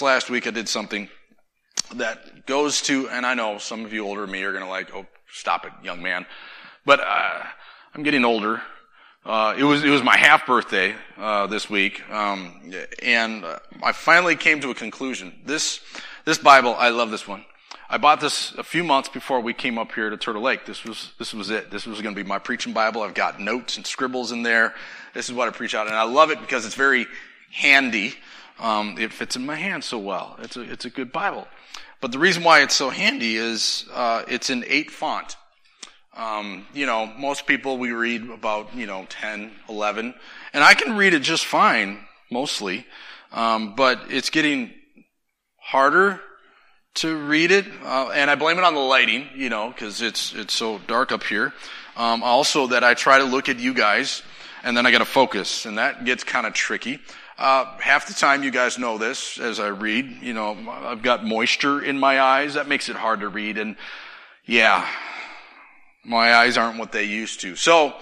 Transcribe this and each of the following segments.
Last week I did something that goes to, and I know some of you older than me are going to like, oh, stop it, young man. But I'm getting older. It was my half birthday this week, and I finally came to a conclusion. This Bible, I love this one. I bought this a few months before we came up here to Turtle Lake. This was it. This was going to be my preaching Bible. I've got notes and scribbles in there. This is what I preach out, and I love it because it's very handy. It fits in my hand so well. It's a good Bible. But the reason why it's so handy is it's in 8 font. Most people we read about 10, 11, and I can read it just fine mostly. But it's getting harder to read it, and I blame it on the lighting, because it's so dark up here. Also that I try to look at you guys, and then I got to focus, and that gets kind of tricky. Half the time, you guys know this as I read. I've got moisture in my eyes. That makes it hard to read, and yeah, my eyes aren't what they used to. So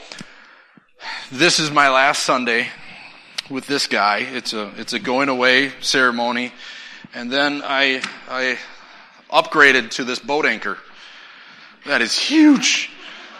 this is my last Sunday with this guy. It's a going away ceremony, and then I upgraded to this boat anchor. That is huge.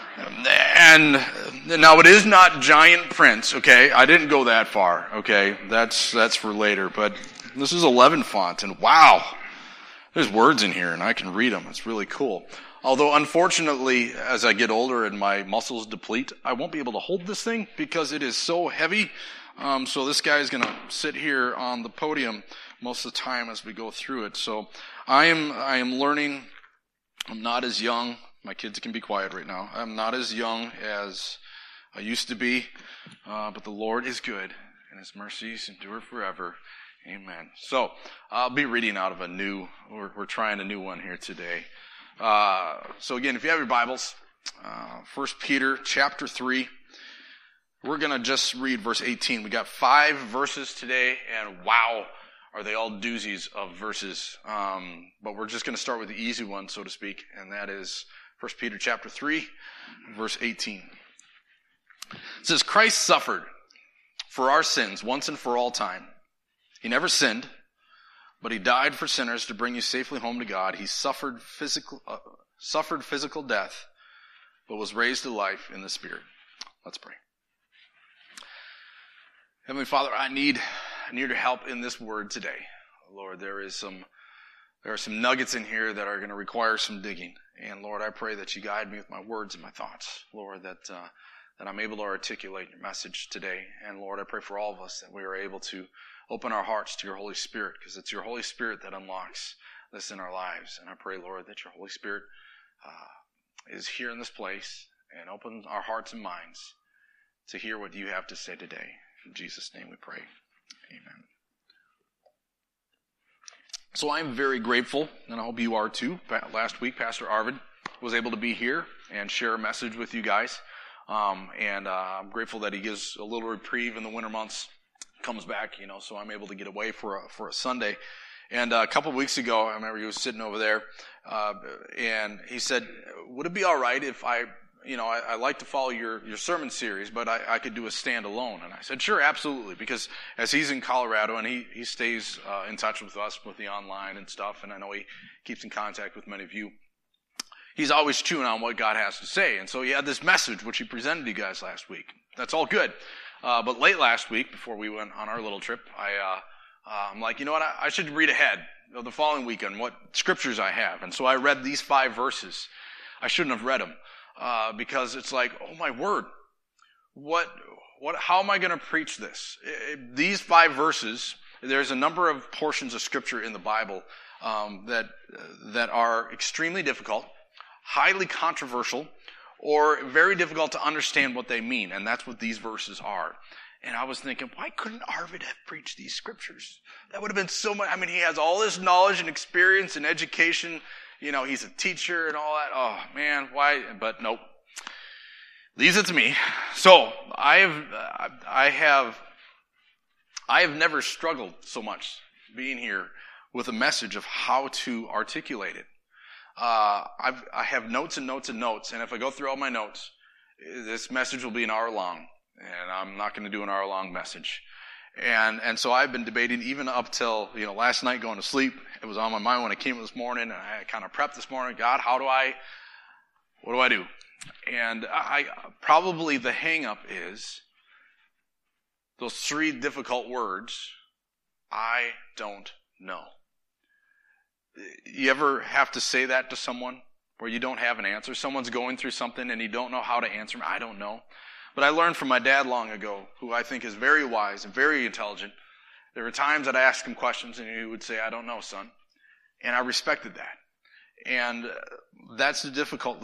And now it is not giant print, okay? I didn't go that far, okay? That's for later, but this is 11 font, and wow, there's words in here and I can read them. It's really cool. Although unfortunately, as I get older and my muscles deplete, I won't be able to hold this thing because it is so heavy. So this guy is going to sit here on the podium most of the time as we go through it. So I am learning. I'm not as young. My kids can be quiet right now. I'm not as young as I used to be, but the Lord is good, and His mercies endure forever. Amen. So I'll be reading out of we're trying a new one here today. So again, if you have your Bibles, 1 Peter chapter 3, we're going to just read verse 18. We got 5 verses today, and wow, are they all doozies of verses. But we're just going to start with the easy one, so to speak, and that is 1 Peter chapter 3, verse 18. It says, Christ suffered for our sins once and for all time. He never sinned, but He died for sinners to bring you safely home to God. He suffered physical death, but was raised to life in the Spirit. Let's pray. Heavenly Father, I need your help in this word today. Lord, there are some nuggets in here that are going to require some digging. And Lord, I pray that you guide me with my words and my thoughts. Lord, that I'm able to articulate your message today. And Lord, I pray for all of us that we are able to open our hearts to your Holy Spirit, because it's your Holy Spirit that unlocks this in our lives. And I pray, Lord, that your Holy Spirit is here in this place and open our hearts and minds to hear what you have to say today. In Jesus' name we pray. Amen. So I'm very grateful, and I hope you are too. Last week, Pastor Arvid was able to be here and share a message with you guys. And I'm grateful that he gives a little reprieve in the winter months, comes back, so I'm able to get away for a Sunday. And a couple of weeks ago, I remember he was sitting over there, and he said, would it be all right if I like to follow your sermon series, but I could do a standalone. And I said, sure, absolutely, because as he's in Colorado and he stays in touch with us with the online and stuff, and I know he keeps in contact with many of you, he's always chewing on what God has to say. And so he had this message, which he presented to you guys last week. That's all good. But late last week, before we went on our little trip, I'm like, you know what, I should read ahead of the following weekend what scriptures I have. And so I read these 5 verses. I shouldn't have read them. Because it's like, oh my word, how am I going to preach this? These 5 verses, there's a number of portions of scripture in the Bible, that are extremely difficult, highly controversial, or very difficult to understand what they mean. And that's what these verses are. And I was thinking, why couldn't Arvid have preached these scriptures? That would have been so much. I mean, he has all this knowledge and experience and education. He's a teacher and all that. Oh, man, why? But nope. Leaves it to me. So, I have never struggled so much being here with a message of how to articulate it. I have notes and notes and notes, and if I go through all my notes, this message will be an hour long, and I'm not going to do an hour long message. And so I've been debating even up till, last night going to sleep. It was on my mind when I came this morning, and I kind of prepped this morning. God, what do I do? And probably the hang-up is those three difficult words, I don't know. You ever have to say that to someone where you don't have an answer? Someone's going through something and you don't know how to answer them. I don't know. But I learned from my dad long ago, who I think is very wise and very intelligent. There were times that I asked him questions and he would say, I don't know, son. And I respected that. And that's the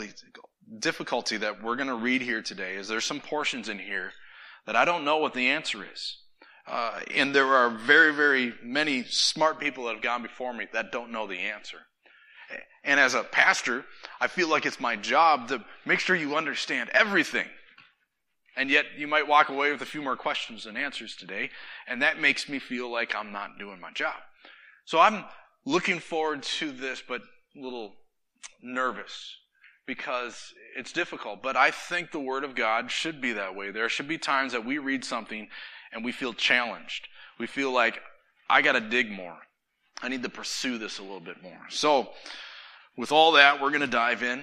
difficulty that we're going to read here today, is there's some portions in here that I don't know what the answer is. And there are very, very many smart people that have gone before me that don't know the answer. And as a pastor, I feel like it's my job to make sure you understand everything. And yet you might walk away with a few more questions than answers today, and that makes me feel like I'm not doing my job. So I'm looking forward to this, but a little nervous because it's difficult. But I think the Word of God should be that way. There should be times that we read something and we feel challenged. We feel like, I got to dig more. I need to pursue this a little bit more. So, with all that, we're going to dive in.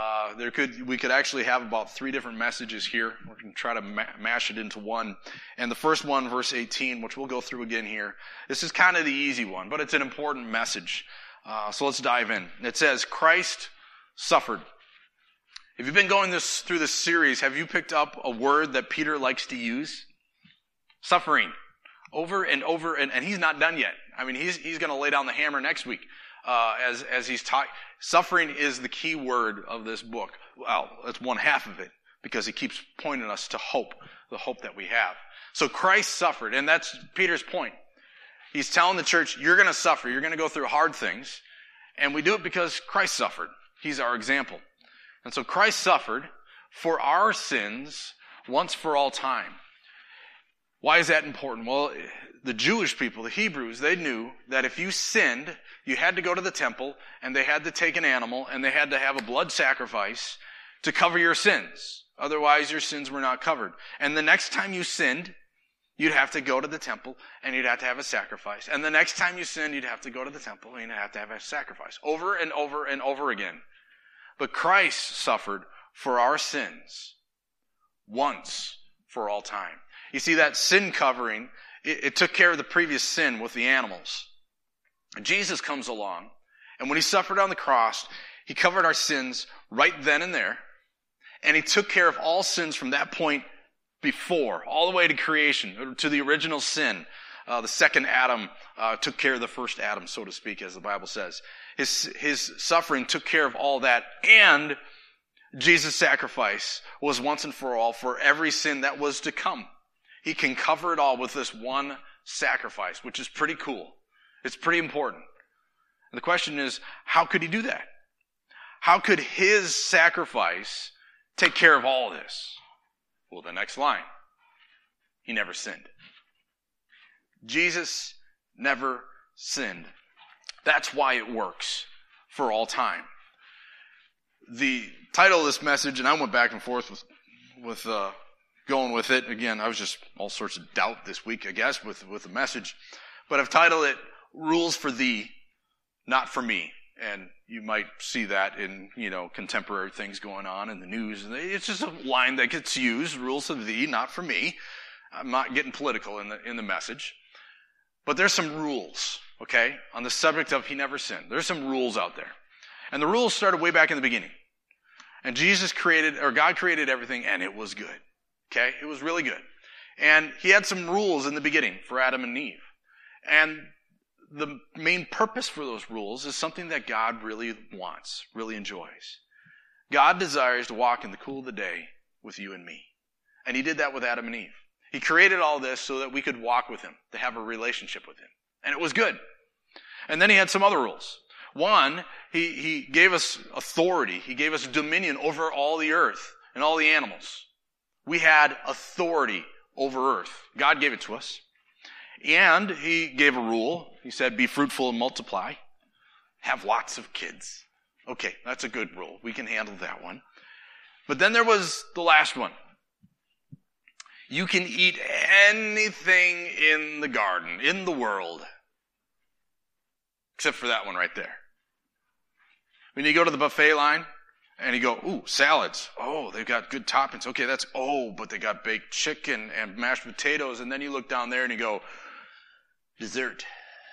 We could actually have about 3 different messages here. We're going to try to mash it into one. And the first one, verse 18, which we'll go through again here. This is kind of the easy one, but it's an important message. So let's dive in. It says, Christ suffered. If you've been going through this series, have you picked up a word that Peter likes to use? Suffering. Over and over, and he's not done yet. I mean, he's going to lay down the hammer next week as he's talking. Suffering is the key word of this book. Well, that's one half of it, because he keeps pointing us to hope, the hope that we have. So Christ suffered, and that's Peter's point. He's telling the church, you're going to suffer, you're going to go through hard things, and we do it because Christ suffered. He's our example. And so Christ suffered for our sins once for all time. Why is that important? Well, the Jewish people, the Hebrews, they knew that if you sinned, you had to go to the temple, and they had to take an animal, and they had to have a blood sacrifice to cover your sins. Otherwise, your sins were not covered. And the next time you sinned, you'd have to go to the temple, and you'd have to have a sacrifice. And the next time you sinned, you'd have to go to the temple, and you'd have to have a sacrifice. Over and over and over again. But Christ suffered for our sins once for all time. You see, that sin covering, it took care of the previous sin with the animals. Jesus comes along, and when he suffered on the cross, he covered our sins right then and there, and he took care of all sins from that point before, all the way to creation, to the original sin. The second Adam took care of the first Adam, so to speak, as the Bible says. His suffering took care of all that, and Jesus' sacrifice was once and for all for every sin that was to come. He can cover it all with this one sacrifice, which is pretty cool. It's pretty important. And the question is, how could he do that? How could his sacrifice take care of all this? Well, the next line. He never sinned. Jesus never sinned. That's why it works for all time. The title of this message, and I went back and forth with going with it. Again, I was just all sorts of doubt this week, I guess, with the message. But I've titled it, Rules for Thee, Not for Me. And you might see that in, contemporary things going on in the news. It's just a line that gets used, rules for thee, not for me. I'm not getting political in the message. But there's some rules, okay, on the subject of he never sinned. There's some rules out there. And the rules started way back in the beginning. And God created everything, and it was good. Okay? It was really good. And he had some rules in the beginning for Adam and Eve. And the main purpose for those rules is something that God really wants, really enjoys. God desires to walk in the cool of the day with you and me. And he did that with Adam and Eve. He created all this so that we could walk with him, to have a relationship with him. And it was good. And then he had some other rules. One, he gave us authority. He gave us dominion over all the earth and all the animals. We had authority over earth. God gave it to us. And he gave a rule. He said, be fruitful and multiply. Have lots of kids. Okay, that's a good rule. We can handle that one. But then there was the last one. You can eat anything in the garden, in the world, except for that one right there. When you go to the buffet line and you go, ooh, salads. Oh, they've got good toppings. Okay, but they got baked chicken and mashed potatoes. And then you look down there and you go, dessert.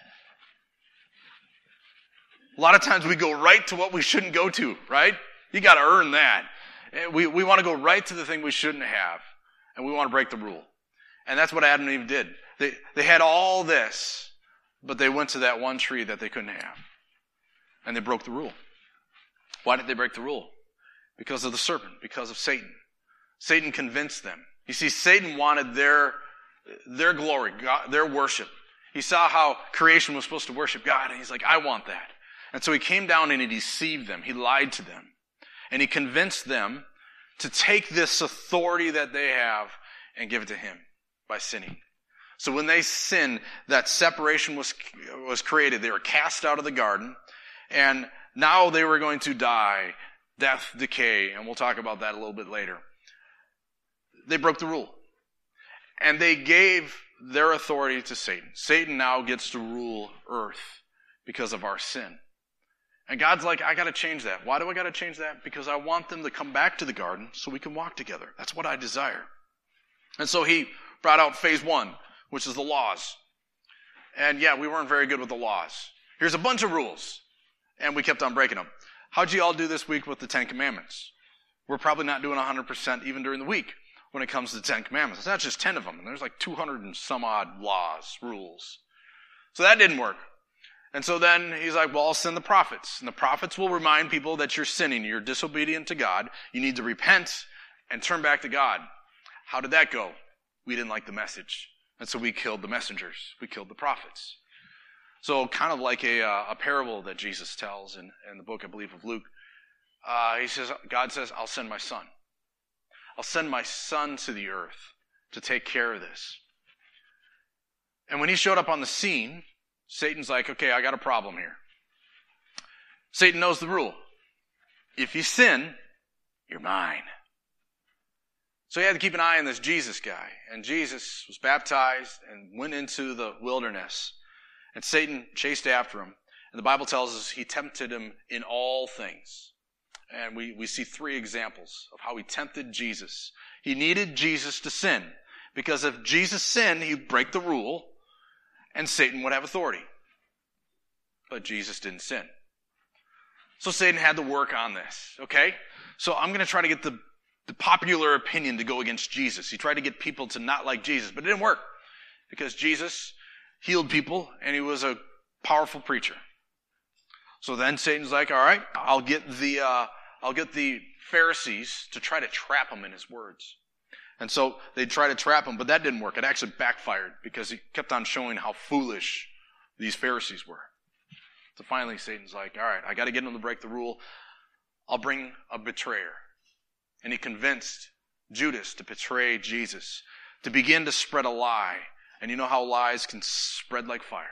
A lot of times we go right to what we shouldn't go to, right? You got to earn that. We want to go right to the thing we shouldn't have, and we want to break the rule. And that's what Adam and Eve did. They had all this, but they went to that one tree that they couldn't have, and they broke the rule. Why did they break the rule? Because of the serpent, because of Satan. Satan convinced them. You see, Satan wanted their glory, God, their worship. He saw how creation was supposed to worship God, and he's like, I want that. And so he came down and he deceived them. He lied to them. And he convinced them to take this authority that they have and give it to him by sinning. So when they sinned, that separation was created. They were cast out of the garden, and now they were going to die, death, decay, and we'll talk about that a little bit later. They broke the rule. And they gave their authority to Satan. Satan now gets to rule earth because of our sin. And God's like, I got to change that. Why do I got to change that? Because I want them to come back to the garden so we can walk together. That's what I desire. And so he brought out phase one, which is the laws. And yeah, we weren't very good with the laws. Here's a bunch of rules. And we kept on breaking them. How'd you all do this week with the Ten Commandments? We're probably not doing 100% even during the week when it comes to the Ten Commandments. It's not just 10 of them. And there's like 200 and some odd laws, rules. So that didn't work. And so then he's like, well, I'll send the prophets. And the prophets will remind people that you're sinning. You're disobedient to God. You need to repent and turn back to God. How did that go? We didn't like the message. And so we killed the messengers. We killed the prophets. So kind of like a parable that Jesus tells in the book, I believe, of Luke. God says, I'll send my son. I'll send my son to the earth to take care of this. And when he showed up on the scene, Satan's like, okay, I got a problem here. Satan knows the rule. If you sin, you're mine. So he had to keep an eye on this Jesus guy. And Jesus was baptized and went into the wilderness. And Satan chased after him. And the Bible tells us he tempted him in all things. And we see 3 examples of how he tempted Jesus. He needed Jesus to sin. Because if Jesus sinned, he'd break the rule. And Satan would have authority. But Jesus didn't sin. So Satan had to work on this, okay? So I'm going to try to get the popular opinion to go against Jesus. He tried to get people to not like Jesus, but it didn't work. Because Jesus healed people, and he was a powerful preacher. So then Satan's like, all right, I'll get the Pharisees to try to trap him in his words. And so they tried to trap him, but that didn't work. It actually backfired because he kept on showing how foolish these Pharisees were. So finally Satan's like, all right, I got to get him to break the rule. I'll bring a betrayer. And he convinced Judas to betray Jesus, to begin to spread a lie. And you know how lies can spread like fire.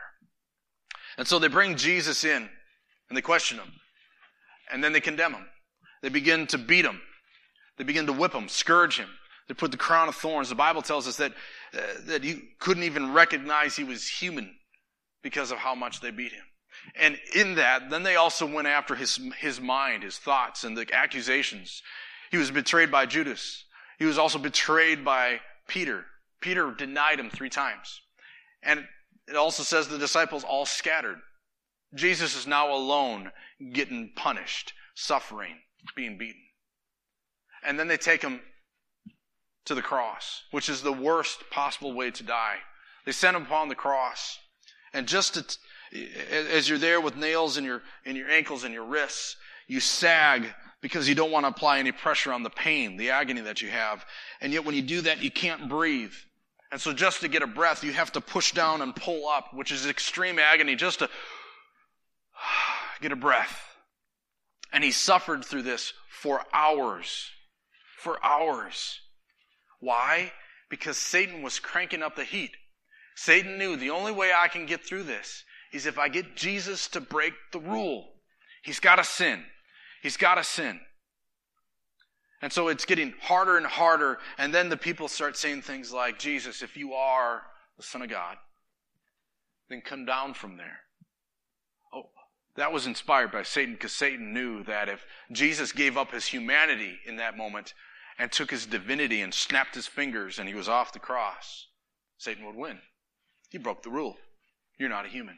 And so they bring Jesus in, and they question him. And then they condemn him. They begin to beat him. They begin to whip him, scourge him. They put the crown of thorns. The Bible tells us that he couldn't even recognize he was human because of how much they beat him. And in that, then they also went after his mind, his thoughts, and the accusations. He was betrayed by Judas. He was also betrayed by Peter. Peter denied him 3 times. And it also says the disciples all scattered. Jesus is now alone, getting punished, suffering, being beaten. And then they take him to the cross, which is the worst possible way to die. They sent him upon the cross. And just as you're there with nails in your ankles and your wrists, you sag because you don't want to apply any pressure on the pain, the agony that you have. And yet when you do that, you can't breathe. And so just to get a breath, you have to push down and pull up, which is extreme agony, just to get a breath. And he suffered through this for hours. For hours. Why? Because Satan was cranking up the heat. Satan knew the only way I can get through this is if I get Jesus to break the rule. He's got to sin. He's got to sin. And so it's getting harder and harder. And then the people start saying things like, Jesus, if you are the Son of God, then come down from there. Oh, that was inspired by Satan, because Satan knew that if Jesus gave up his humanity in that moment and took his divinity and snapped his fingers and he was off the cross, Satan would win. He broke the rule. You're not a human.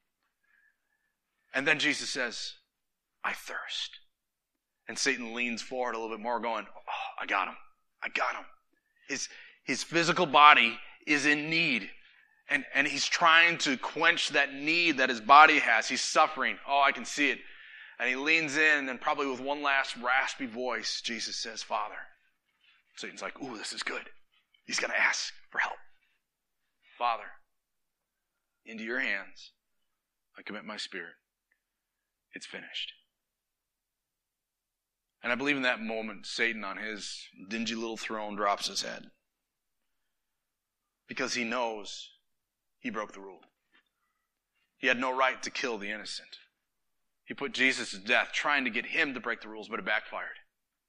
And then Jesus says, I thirst. And Satan leans forward a little bit more going, oh, I got him. I got him. His physical body is in need. And he's trying to quench that need that his body has. He's suffering. Oh, I can see it. And he leans in, and probably with one last raspy voice, Jesus says, Father. Satan's like, ooh, this is good. He's going to ask for help. Father, into your hands I commit my spirit. It's finished. And I believe in that moment, Satan on his dingy little throne drops his head. Because he knows he broke the rule. He had no right to kill the innocent. He put Jesus to death trying to get him to break the rules, but it backfired.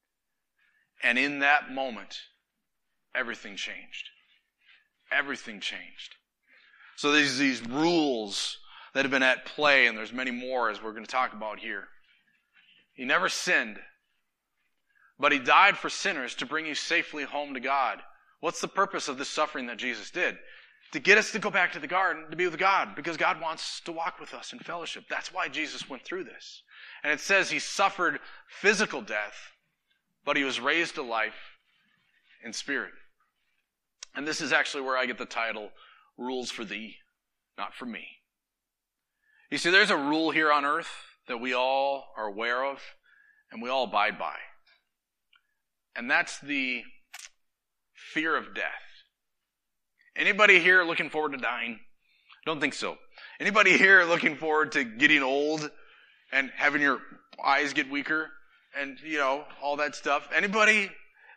And in that moment, everything changed. Everything changed. So there's these rules that have been at play, and there's many more as we're going to talk about here. He never sinned, but he died for sinners to bring you safely home to God. What's the purpose of this suffering that Jesus did? To get us to go back to the garden to be with God, because God wants to walk with us in fellowship. That's why Jesus went through this. And it says he suffered physical death, but he was raised to life in spirit. And this is actually where I get the title, Rules for Thee, Not for Me. You see, there's a rule here on earth that we all are aware of and we all abide by. And that's the fear of death. Anybody here looking forward to dying? Don't think so. Anybody here looking forward to getting old and having your eyes get weaker and, all that stuff? Anybody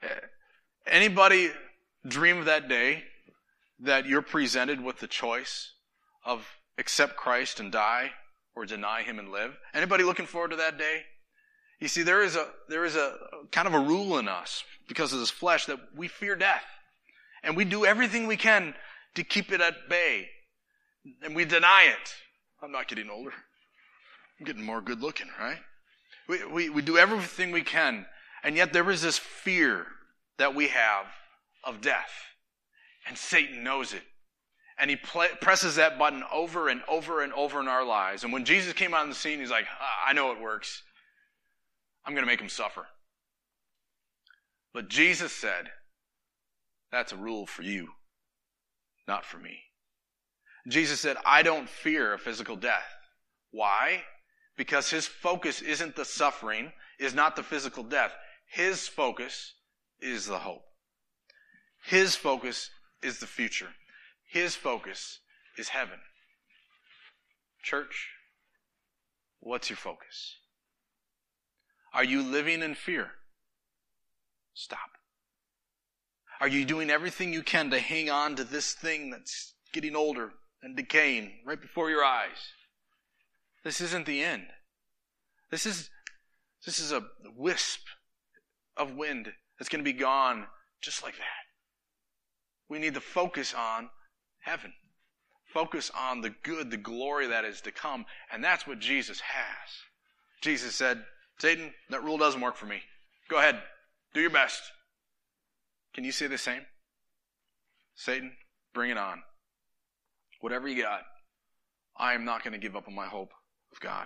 dream of that day that you're presented with the choice of accept Christ and die or deny him and live? Anybody looking forward to that day? You see, there is a kind of a rule in us because of this flesh that we fear death. And we do everything we can to keep it at bay. And we deny it. I'm not getting older. I'm getting more good looking, right? We do everything we can. And yet there is this fear that we have of death. And Satan knows it. And he presses that button over and over and over in our lives. And when Jesus came on the scene, he's like, I know it works. I'm going to make him suffer. But Jesus said, that's a rule for you, not for me. Jesus said, I don't fear a physical death. Why? Because his focus isn't the suffering, is not the physical death. His focus is the hope. His focus is the future. His focus is heaven. Church, what's your focus? Are you living in fear? Stop. Are you doing everything you can to hang on to this thing that's getting older and decaying right before your eyes? This isn't the end. This is a wisp of wind that's going to be gone just like that. We need to focus on heaven. Focus on the good, the glory that is to come. And that's what Jesus has. Jesus said, Satan, that rule doesn't work for me. Go ahead. Do your best. Can you say the same? Satan, bring it on. Whatever you got, I am not going to give up on my hope of God.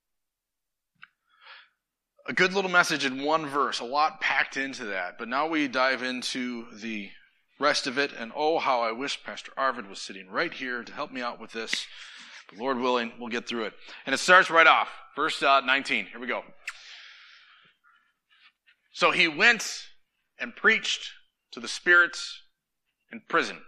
A good little message in one verse, a lot packed into that. But now we dive into the rest of it. And oh, how I wish Pastor Arvid was sitting right here to help me out with this. But Lord willing, we'll get through it. And it starts right off. Verse 19. Here we go. So he went and preached to the spirits in prison.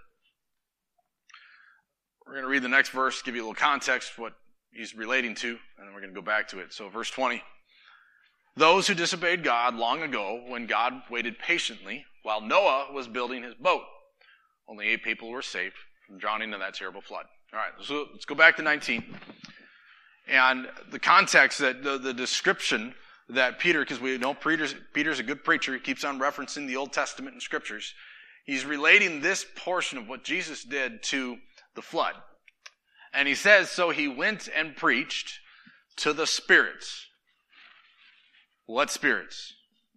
We're going to read the next verse, give you a little context, what he's relating to, and then we're going to go back to it. So verse 20. Those who disobeyed God long ago, when God waited patiently while Noah was building his boat. Only 8 people were saved from drowning in that terrible flood. All right, so let's go back to 19. And the context, that the description that Peter, because we know Peter's a good preacher, he keeps on referencing the Old Testament and scriptures. He's relating this portion of what Jesus did to the flood. And he says, so he went and preached to the spirits. What spirits?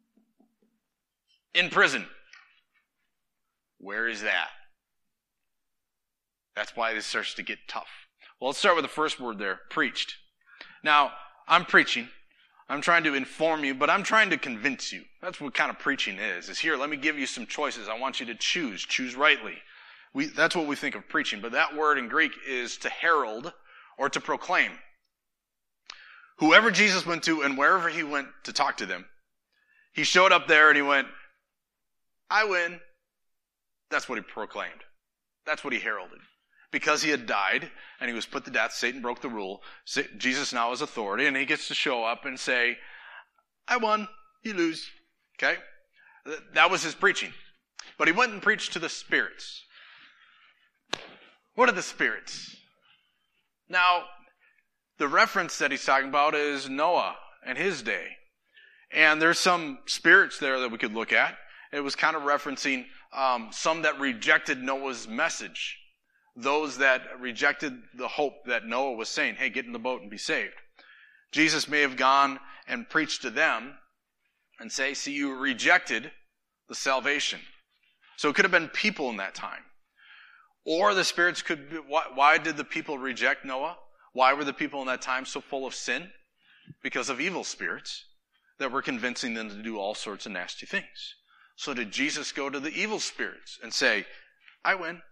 In prison. Where is that? That's why this starts to get tough. Well, let's start with the first word there, preached. Now, I'm preaching. I'm trying to inform you, but I'm trying to convince you. That's what kind of preaching is here, let me give you some choices. I want you to choose rightly. That's what we think of preaching, but that word in Greek is to herald or to proclaim. Whoever Jesus went to and wherever he went to talk to them, he showed up there and he went, I win. That's what he proclaimed. That's what he heralded. Because he had died and he was put to death, Satan broke the rule. Jesus now has authority and he gets to show up and say, I won, you lose. Okay? That was his preaching. But he went and preached to the spirits. What are the spirits? Now, the reference that he's talking about is Noah and his day. And there's some spirits there that we could look at. It was kind of referencing some that rejected Noah's message. Those that rejected the hope that Noah was saying, hey, get in the boat and be saved. Jesus may have gone and preached to them and say, see, you rejected the salvation. So it could have been people in that time. Or the spirits could be, why did the people reject Noah? Why were the people in that time so full of sin? Because of evil spirits that were convincing them to do all sorts of nasty things. So did Jesus go to the evil spirits and say, I win?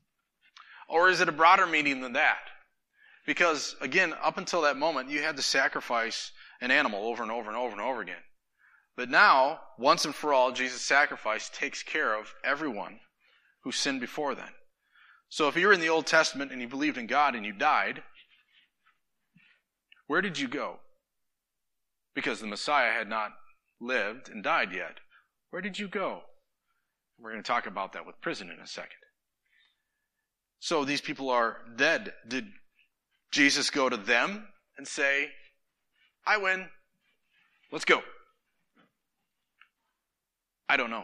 Or is it a broader meaning than that? Because, again, up until that moment, you had to sacrifice an animal over and over and over and over again. But now, once and for all, Jesus' sacrifice takes care of everyone who sinned before then. So if you were in the Old Testament and you believed in God and you died, where did you go? Because the Messiah had not lived and died yet. Where did you go? We're going to talk about that with prison in a second. So these people are dead. Did Jesus go to them and say, I win, let's go? I don't know.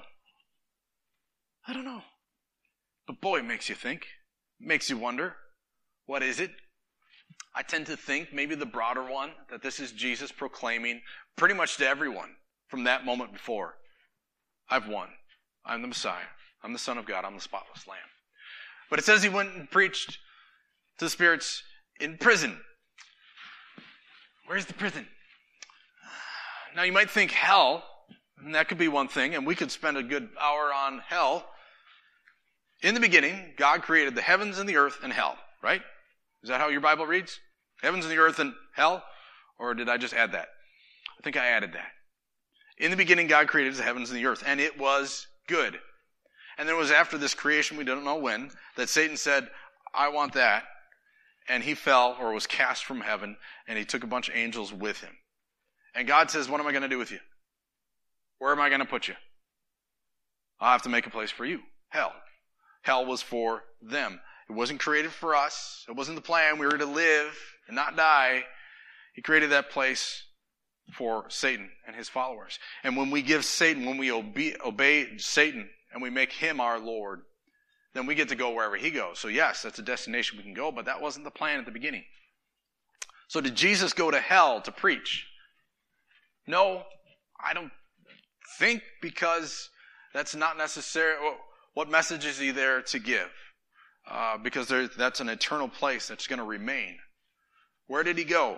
But boy, it makes you think. Makes you wonder. What is it? I tend to think maybe the broader one, that this is Jesus proclaiming pretty much to everyone from that moment before. I've won. I'm the Messiah. I'm the Son of God. I'm the spotless Lamb. But it says he went and preached to the spirits in prison. Where's the prison? Now you might think hell, and that could be one thing, and we could spend a good hour on hell. In the beginning, God created the heavens and the earth and hell, right? Is that how your Bible reads? Heavens and the earth and hell? Or did I just add that? I think I added that. In the beginning, God created the heavens and the earth, and it was good. And then it was after this creation, we don't know when, that Satan said, I want that. And he fell or was cast from heaven, and he took a bunch of angels with him. And God says, what am I going to do with you? Where am I going to put you? I'll have to make a place for you. Hell. Hell was for them. It wasn't created for us. It wasn't the plan. We were to live and not die. He created that place for Satan and his followers. And when we give Satan, when we obey Satan, and we make him our Lord, then we get to go wherever he goes. So yes, that's a destination we can go, but that wasn't the plan at the beginning. So did Jesus go to hell to preach? No, I don't think, because that's not necessary. What message is he there to give? Because that's an eternal place that's going to remain. Where did he go?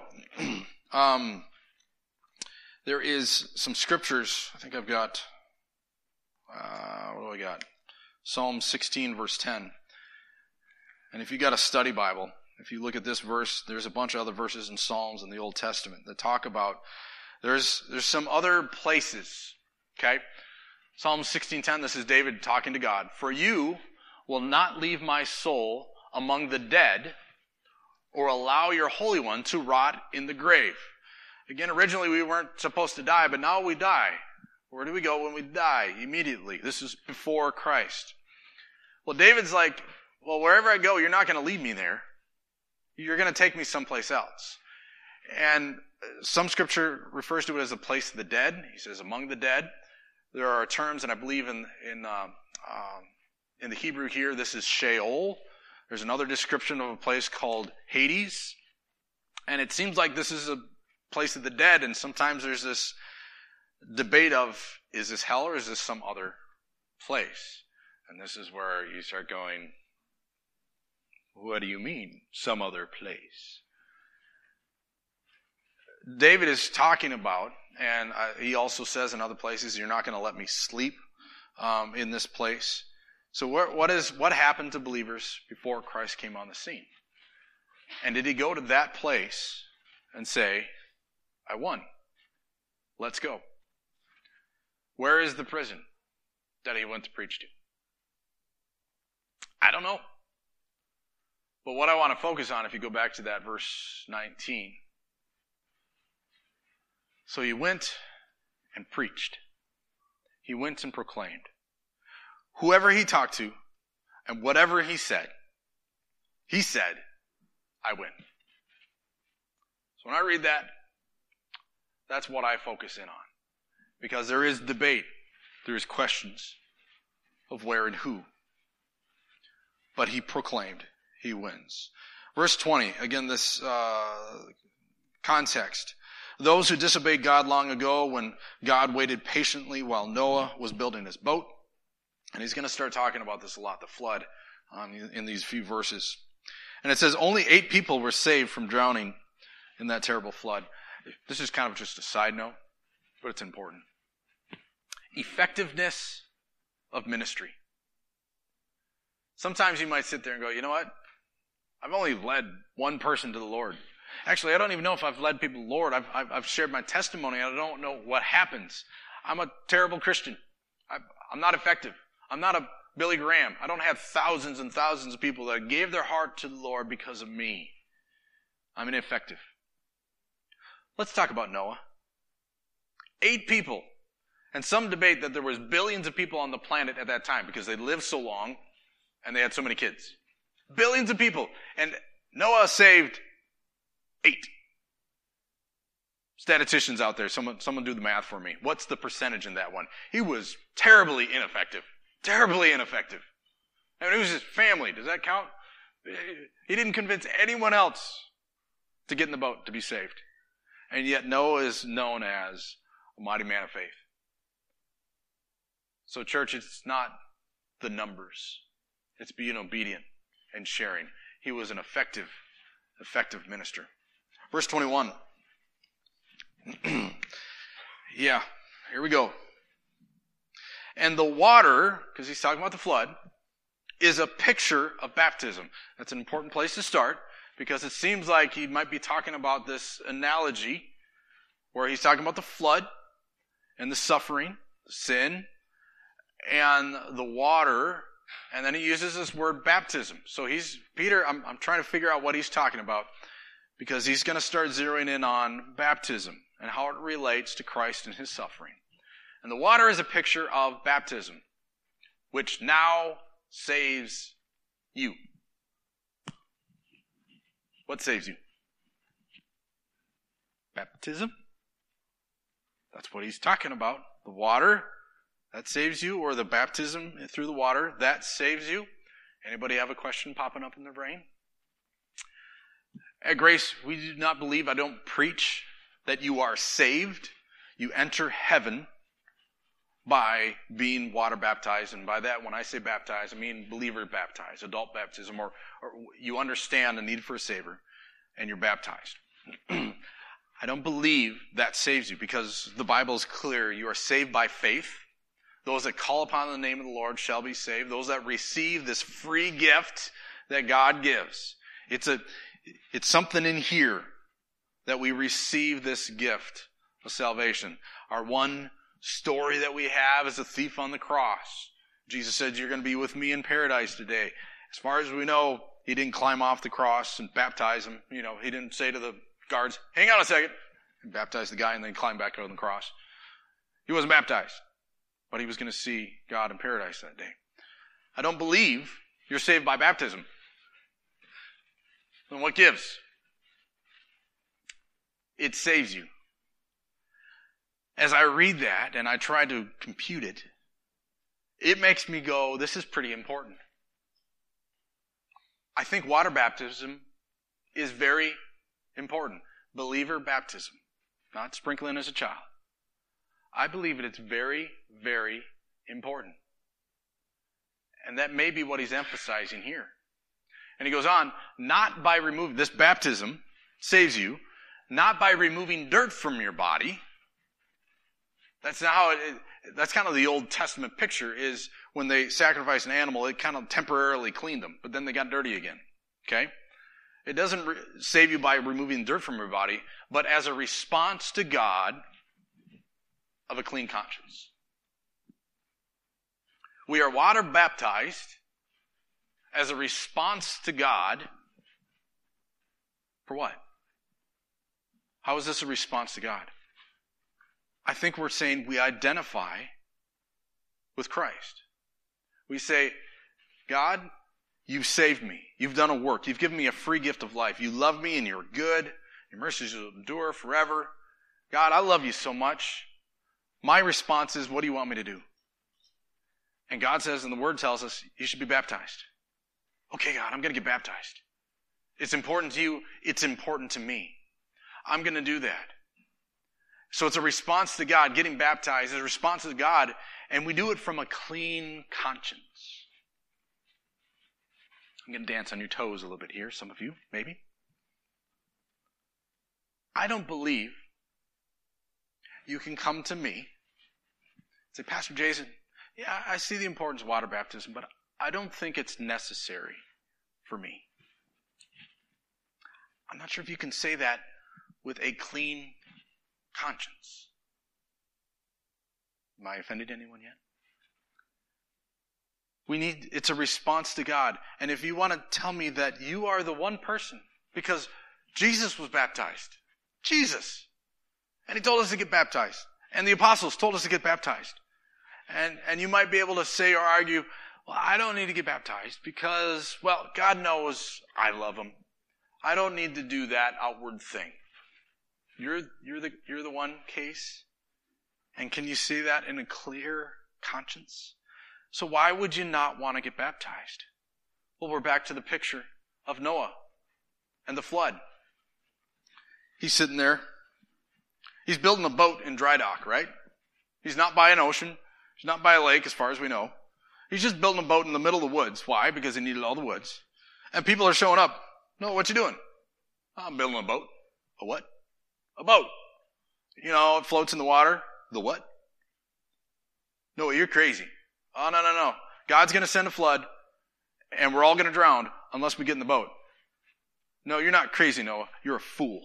There is some scriptures. I think I've got... what do I got? Psalm 16, verse 10. And if you got a study Bible, if you look at this verse, there's a bunch of other verses in Psalms in the Old Testament that talk about, there's some other places, okay? Psalm 16:10, this is David talking to God. For you will not leave my soul among the dead, or allow your Holy One to rot in the grave. Again, originally we weren't supposed to die, but now we die. Where do we go when we die? Immediately. This is before Christ. Well, David's like, well, wherever I go, you're not going to leave me there. You're going to take me someplace else. And some scripture refers to it as a place of the dead. He says among the dead. There are terms, and I believe in the Hebrew here, this is Sheol. There's another description of a place called Hades. And it seems like this is a place of the dead, and sometimes there's this debate of, is this hell or is this some other place? And this is where you start going, what do you mean, some other place? David is talking about, and he also says in other places, you're not going to let me sleep in this place. So what happened to believers before Christ came on the scene? And did he go to that place and say, I won. Let's go. Where is the prison that he went to preach to? I don't know. But what I want to focus on, if you go back to that verse 19. So he went and preached. He went and proclaimed. Whoever he talked to and whatever he said, I win. So when I read that, that's what I focus in on. Because there is debate. There is questions of where and who. But he proclaimed. He wins. Verse 20, again, this context. Those who disobeyed God long ago when God waited patiently while Noah was building his boat. And he's going to start talking about this a lot, the flood, in these few verses. And it says only 8 people were saved from drowning in that terrible flood. This is kind of just a side note, but it's important. Effectiveness of ministry. Sometimes you might sit there and go, you know what? I've only led one person to the Lord. Actually, I don't even know if I've led people to the Lord. I've shared my testimony. I don't know what happens. I'm a terrible Christian. I'm not effective. I'm not a Billy Graham. I don't have thousands and thousands of people that gave their heart to the Lord because of me. I'm ineffective. Let's talk about Noah. 8 people. And some debate that there was billions of people on the planet at that time because they lived so long and they had so many kids. Billions of people. And Noah saved 8. Statisticians out there, someone do the math for me. What's the percentage in that one? He was terribly ineffective. Terribly ineffective. I mean, it was his family. Does that count? He didn't convince anyone else to get in the boat to be saved. And yet Noah is known as a mighty man of faith. So church, it's not the numbers. It's being obedient and sharing. He was an effective minister. Verse 21. Yeah, here we go. And the water, because he's talking about the flood, is a picture of baptism. That's an important place to start, because it seems like he might be talking about this analogy where he's talking about the flood and the suffering, the sin, and the water, and then he uses this word baptism. So Peter, I'm trying to figure out what he's talking about, because he's going to start zeroing in on baptism and how it relates to Christ and his suffering. And the water is a picture of baptism, which now saves you. What saves you? Baptism. That's what he's talking about. The water, that saves you, or the baptism through the water, that saves you. Anybody have a question popping up in their brain? At Grace, we do not believe, I don't preach that you are saved. You enter heaven by being water baptized. And by that, when I say baptized, I mean believer baptized, adult baptism, or you understand the need for a Savior, and you're baptized. I don't believe that saves you, because the Bible is clear. You are saved by faith. Those that call upon the name of the Lord shall be saved. Those that receive this free gift that God gives. It's something in here that we receive this gift of salvation. Our one story that we have is a thief on the cross. Jesus said, you're going to be with me in paradise today. As far as we know, he didn't climb off the cross and baptize him. He didn't say to the guards, hang on a second, and baptize the guy and then climb back on the cross. He wasn't baptized, but he was going to see God in paradise that day. I don't believe you're saved by baptism. Then what gives? it saves you. As I read that and I try to compute it, it makes me go, this is pretty important. I think water baptism is very important. Believer baptism, not sprinkling as a child. I believe it's very, very important. And that may be what he's emphasizing here. And he goes on, not by removing, this baptism saves you, not by removing dirt from your body. That's not how that's kind of the Old Testament picture, is when they sacrificed an animal, it kind of temporarily cleaned them, but then they got dirty again. Okay? It doesn't save you by removing dirt from your body, but as a response to God of a clean conscience. We are water baptized as a response to God. For what? How is this a response to God? I think we're saying we identify with Christ. We say, God, you've saved me. You've done a work. You've given me a free gift of life. You love me and you're good. Your mercies will endure forever. God, I love you so much. My response is, what do you want me to do? And God says, and the Word tells us, you should be baptized. Okay, God, I'm going to get baptized. It's important to you. It's important to me. I'm going to do that. So it's a response to God. Getting baptized is a response to God, and we do it from a clean conscience. I'm going to dance on your toes a little bit here, some of you, maybe. I don't believe you can come to me and say, Pastor Jason, yeah, I see the importance of water baptism, but I don't think it's necessary for me. I'm not sure if you can say that with a clean conscience. Am I offended anyone yet? It's a response to God. And if you want to tell me that you are the one person, because Jesus was baptized. Jesus. And he told us to get baptized. And the apostles told us to get baptized. And you might be able to say or argue, well, I don't need to get baptized because, well, God knows I love him. I don't need to do that outward thing. You're the one case? And can you see that in a clear conscience? So why would you not want to get baptized? Well, we're back to the picture of Noah and the flood. He's sitting there. He's building a boat in dry dock, right? He's not by an ocean. He's not by a lake, as far as we know. He's just building a boat in the middle of the woods. Why? Because he needed all the woods. And people are showing up. No, what you doing? I'm building a boat. A what? A boat. You know, it floats in the water. The what? No, you're crazy. Oh, no. God's going to send a flood, and we're all going to drown unless we get in the boat. No, you're not crazy, Noah. You're a fool.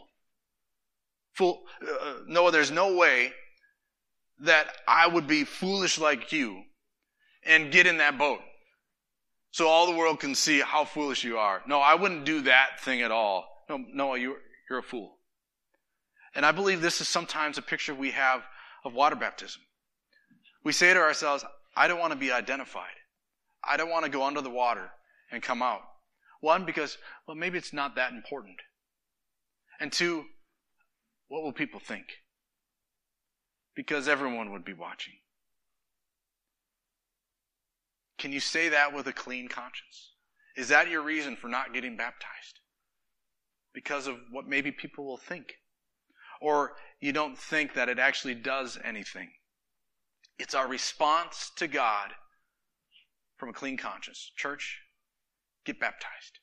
Noah, there's no way that I would be foolish like you and get in that boat so all the world can see how foolish you are. No, I wouldn't do that thing at all. No, Noah, you're a fool. And I believe this is sometimes a picture we have of water baptism. We say to ourselves, I don't want to be identified. I don't want to go under the water and come out. One, because, well, maybe it's not that important. And two, what will people think? Because everyone would be watching. Can you say that with a clean conscience? Is that your reason for not getting baptized? Because of what maybe people will think? Or you don't think that it actually does anything? It's our response to God from a clean conscience. Church, get baptized.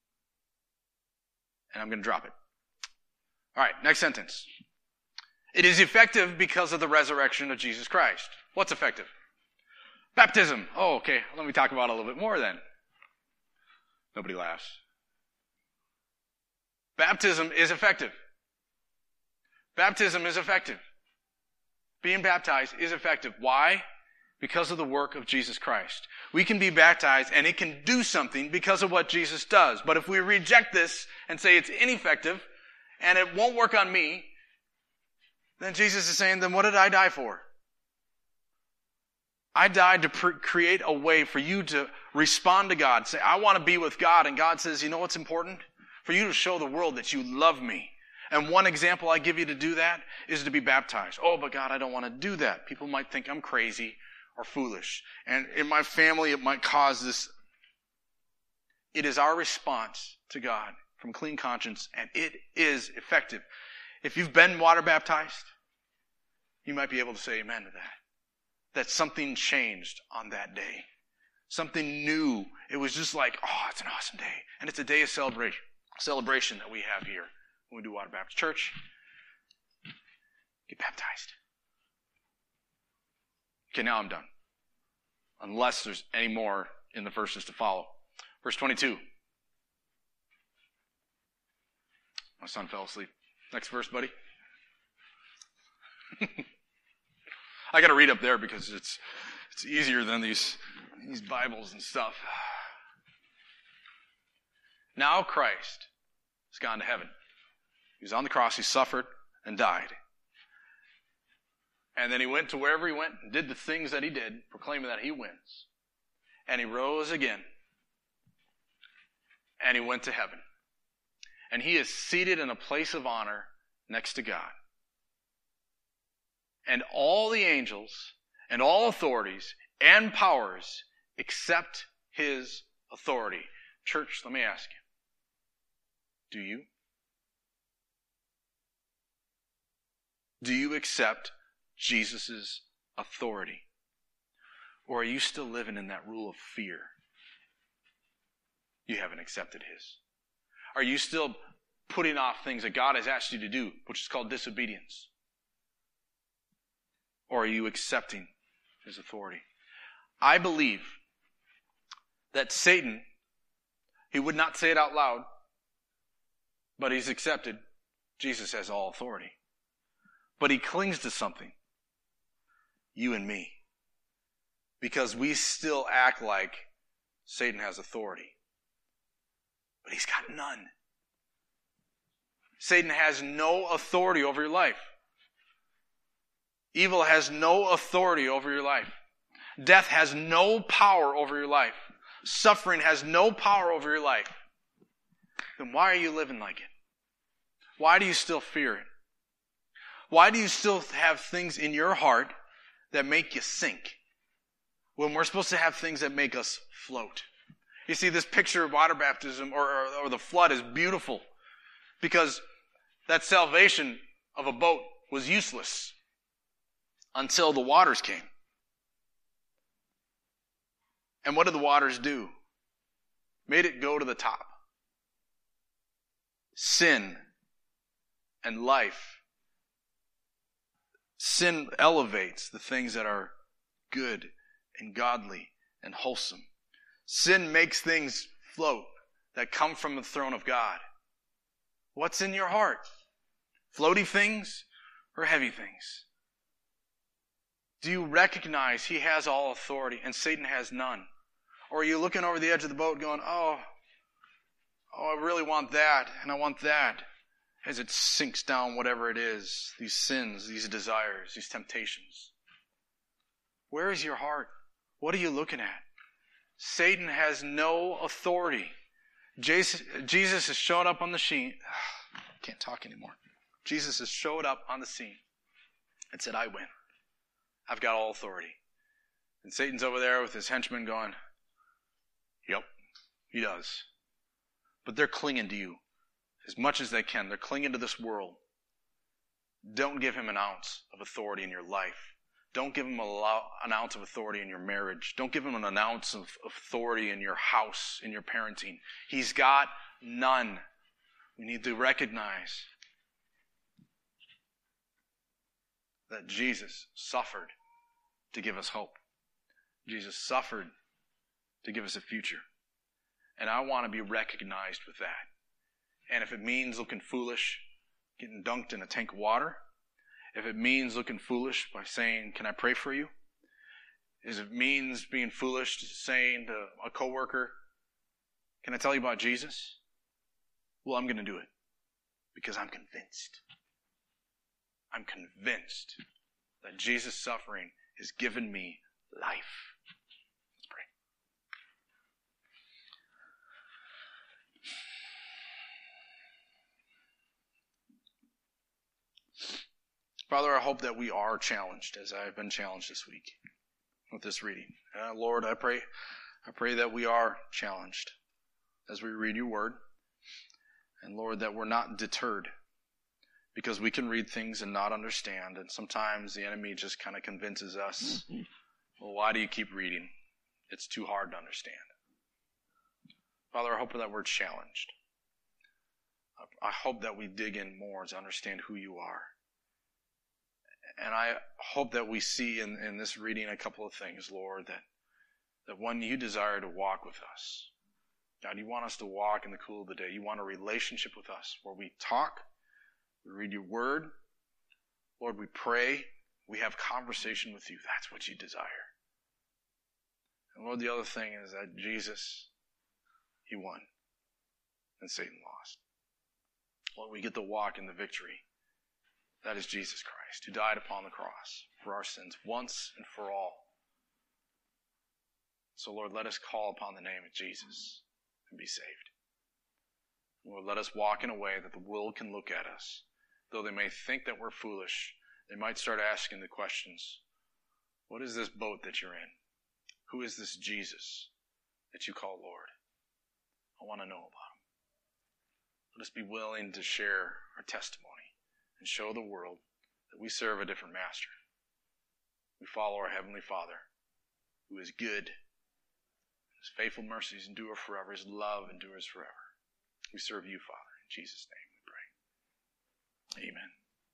And I'm going to drop it. All right, next sentence. It is effective because of the resurrection of Jesus Christ. What's effective? Baptism. Oh, okay. Let me talk about it a little bit more then. Nobody laughs. Baptism is effective. Baptism is effective. Being baptized is effective. Why? Because of the work of Jesus Christ. We can be baptized and it can do something because of what Jesus does. But if we reject this and say it's ineffective and it won't work on me, then Jesus is saying, then what did I die for? I died to create a way for you to respond to God. Say, I want to be with God. And God says, you know what's important? For you to show the world that you love me. And one example I give you to do that is to be baptized. Oh, but God, I don't want to do that. People might think I'm crazy or foolish. And in my family, it might cause this. It is our response to God from clean conscience, and it is effective. If you've been water baptized, you might be able to say amen to that. That something changed on that day. Something new. It was just like, oh, it's an awesome day. And it's a day of celebration that we have here when we do Water Baptist Church. Get baptized. Okay, now I'm done. Unless there's any more in the verses to follow. Verse 22. My son fell asleep. Next verse, buddy. I got to read up there because it's easier than these Bibles and stuff. Now Christ has gone to heaven. He was on the cross. He suffered and died. And then he went to wherever he went and did the things that he did, proclaiming that he wins. And he rose again. And he went to heaven. And he is seated in a place of honor next to God. And all the angels and all authorities and powers accept his authority. Church, let me ask you. Do you? Do you accept Jesus' authority? Or are you still living in that rule of fear? You haven't accepted his. Are you still putting off things that God has asked you to do, which is called disobedience? Or are you accepting his authority? I believe that Satan, he would not say it out loud, but he's accepted Jesus has all authority. But he clings to something. You and me. Because we still act like Satan has authority. But he's got none. Satan has no authority over your life. Evil has no authority over your life. Death has no power over your life. Suffering has no power over your life. Then why are you living like it? Why do you still fear it? Why do you still have things in your heart that make you sink when we're supposed to have things that make us float? You see, this picture of water baptism or the flood is beautiful because that salvation of a boat was useless until the waters came. And what did the waters do? Made it go to the top. Sin and life. Sin elevates the things that are good and godly and wholesome. Sin makes things float that come from the throne of God. What's in your heart? Floaty things or heavy things? Do you recognize he has all authority and Satan has none? Or are you looking over the edge of the boat going, oh, I really want that and I want that, as it sinks down whatever it is, these sins, these desires, these temptations? Where is your heart? What are you looking at? Satan has no authority. Jesus has shown up on the scene. Can't talk anymore. Jesus has showed up on the scene and said, I win. I've got all authority. And Satan's over there with his henchmen going, yep, he does. But they're clinging to you as much as they can. They're clinging to this world. Don't give him an ounce of authority in your life. Don't give him an ounce of authority in your marriage. Don't give him an ounce of authority in your house, in your parenting. He's got none. We need to recognize that Jesus suffered to give us hope. Jesus suffered to give us a future. And I want to be recognized with that. And if it means looking foolish, getting dunked in a tank of water, if it means looking foolish by saying, can I pray for you? If it means being foolish to saying to a coworker, can I tell you about Jesus? Well, I'm going to do it because I'm convinced. I'm convinced that Jesus' suffering has given me life. Let's pray. Father, I hope that we are challenged as I have been challenged this week with this reading. Lord, I pray that we are challenged as we read your word. And Lord, that we're not deterred because we can read things and not understand. And sometimes the enemy just kind of convinces us, well, why do you keep reading? It's too hard to understand. Father, I hope that we're challenged. I hope that we dig in more to understand who you are. And I hope that we see in this reading a couple of things, Lord, that one, you desire to walk with us. God, you want us to walk in the cool of the day. You want a relationship with us where we talk, we read your word. Lord, we pray, we have conversation with you. That's what you desire. And Lord, the other thing is that Jesus, he won and Satan lost. Lord, we get to walk in the victory. That is Jesus Christ, who died upon the cross for our sins once and for all. So Lord, let us call upon the name of Jesus and be saved. Lord, let us walk in a way that the world can look at us. Though they may think that we're foolish, they might start asking the questions, what is this boat that you're in? Who is this Jesus that you call Lord? I want to know about him. Let us be willing to share our testimony and show the world that we serve a different master. We follow our Heavenly Father, who is good. His faithful mercies endure forever. His love endures forever. We serve you, Father. In Jesus' name we pray. Amen.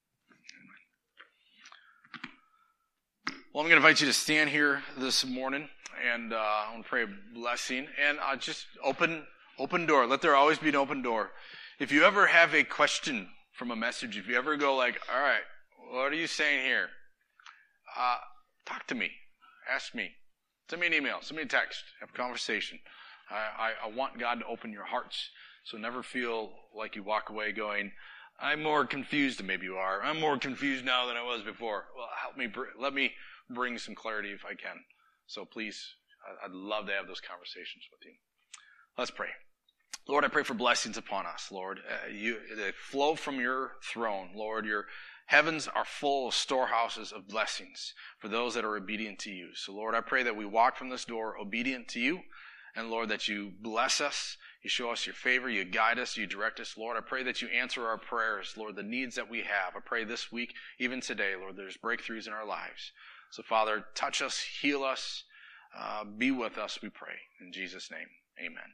Well, I'm going to invite you to stand here this morning, and I want to pray a blessing. And just open door. Let there always be an open door. If you ever have a question from a message, if you ever go like, all right, what are you saying here? Talk to me. Ask me. Send me an email. Send me a text. Have a conversation. I want God to open your hearts. So never feel like you walk away going, I'm more confused than maybe you are. I'm more confused now than I was before. Well, let me bring some clarity if I can. So please, I'd love to have those conversations with you. Let's pray. Lord, I pray for blessings upon us, Lord. They flow from your throne, Lord. Your heavens are full of storehouses of blessings for those that are obedient to you. So, Lord, I pray that we walk from this door obedient to you. And, Lord, that you bless us. You show us your favor. You guide us. You direct us. Lord, I pray that you answer our prayers, Lord, the needs that we have. I pray this week, even today, Lord, there's breakthroughs in our lives. So, Father, touch us, heal us, be with us, we pray. In Jesus' name, amen.